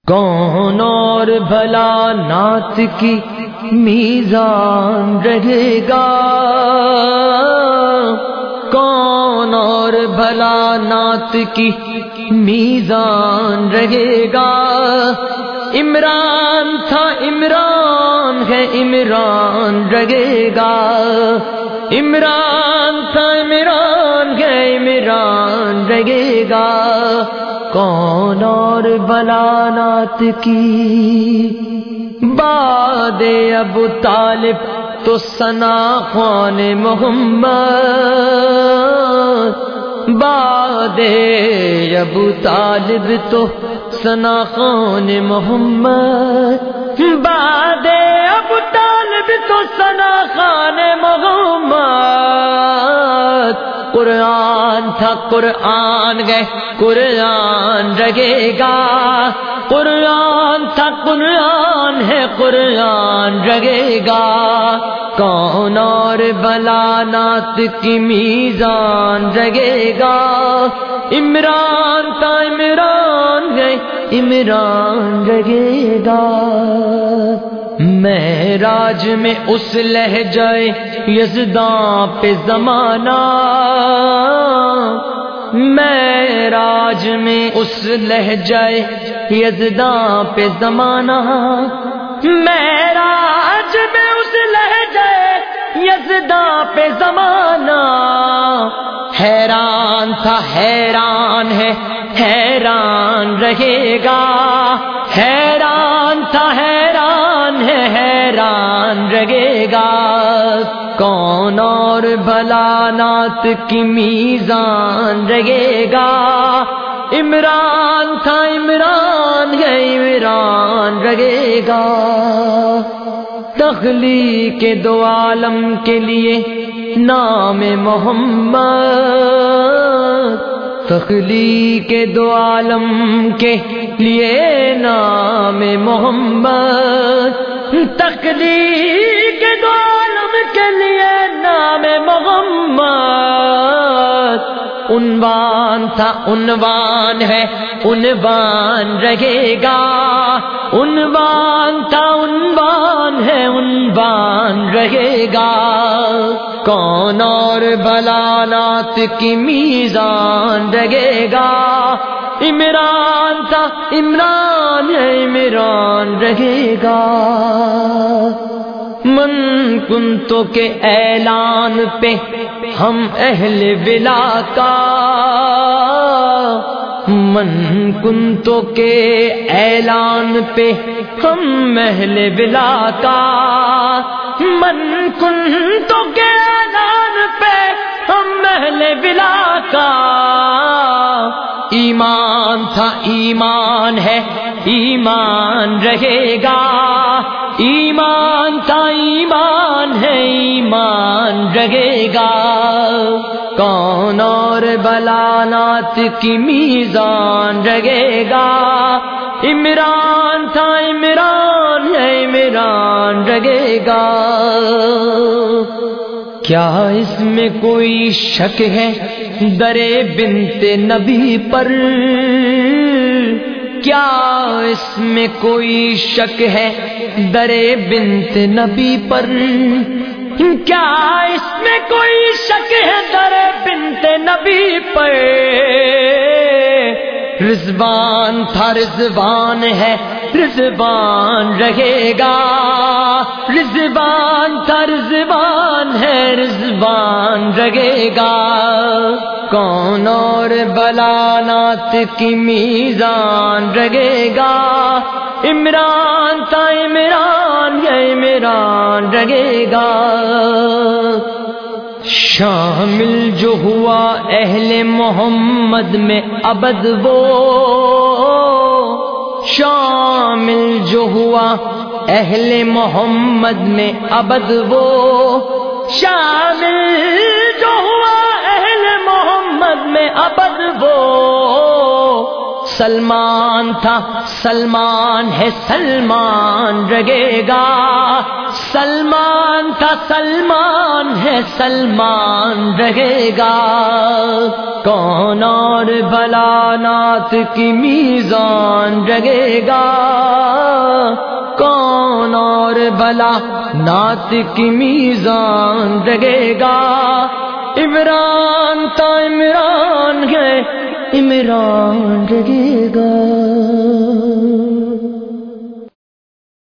کون اور بھلا نعت کی میزان رہے گا، کون اور بھلا نعت کی میزان رہے گا۔ عمران تھا عمران ہے عمران رہے گا، عمران تھا عمران ہے عمران رہے گا۔ کون اور بھلا نعت کی بعد ابو طالب تو ثنا خوان محمد، بعد ابو طالب تو ثنا خوان محمد، بعد ابو طالب تو ثنا خوان محمد۔ قرآن تھا قرآن گئے قرآن رہے گا، قرآن تھا قرآن ہے قرآن رہے گا۔ کون اور بھلا نعت کی میزان رہے گا، عمران تھا عمران ہے عمران رہے گا۔ معراج میں اس لہجہ یزداں پہ زمانہ، معراج میں اس لہجہ یزداں پہ زمانہ، معراج میں اس لہجہ یزداں پہ زمانہ۔ حیران تھا حیران ہے حیران رہے گا، حیران تھا حیران ہے حیران رہے گا۔ کون اور بھلا نعت کی میزان رہے گا، عمران تھا عمران ہے عمران رہے گا۔ تخلیق دو عالم کے لیے نام محمد، تخلیق دو عالم کے لیے نام محمد، تخلیق دو عالم کے لیے نام محمد۔ عنوان تھا عنوان ہے عنوان رہے گا، عنوان تھا عنوان ہے عنوان رہے گا۔ کون اور بھلا نعت کی میزان رہے گا، عمران تھا عمران ہے عمران رہے گا۔ من کنتو کے اعلان پہ ہم اہل ولا کا، من کنتو کے اعلان پہ ہم اہل ولا کا، من کنتو کے اعلان پہ ہم اہل ولا کا۔ ایمان تھا ایمان ہے ایمان رہے گا، ایمان تھا ایمان ہے ایمان رہے گا۔ کون اور بھلا نعت کی میزان رہے گا، عمران تھا عمران ہے عمران رہے گا۔ کیا اس میں کوئی شک ہے در بنت نبی پر، کیا اس میں کوئی شک ہے در بنت نبی پر، کیا اس میں کوئی شک ہے در بنت نبی پر۔ رضوان تھا رضوان ہے رضوان رہے گا، رضوان تھا رضوان ہے رضوان رہے گا۔ کون اور بھلا نعت کی میزان رہے گا، عمران تھا عمران ہے عمران رہے گا۔ شامل جو ہوا اہل محمد میں ابد وہ، شامل جو ہوا اہل محمد میں ابد وہ، شامل جو ہوا اہل محمد میں ابد وہ۔ سلمان تھا سلمان ہے سلمان رہے گا، سلمان تھا سلمان ہے سلمان رہے گا، کون اور بھلا نعت کی میزان رہے گا، کون اور بھلا نعت کی میزان رہے گا، عمران تا عمران ہے عمران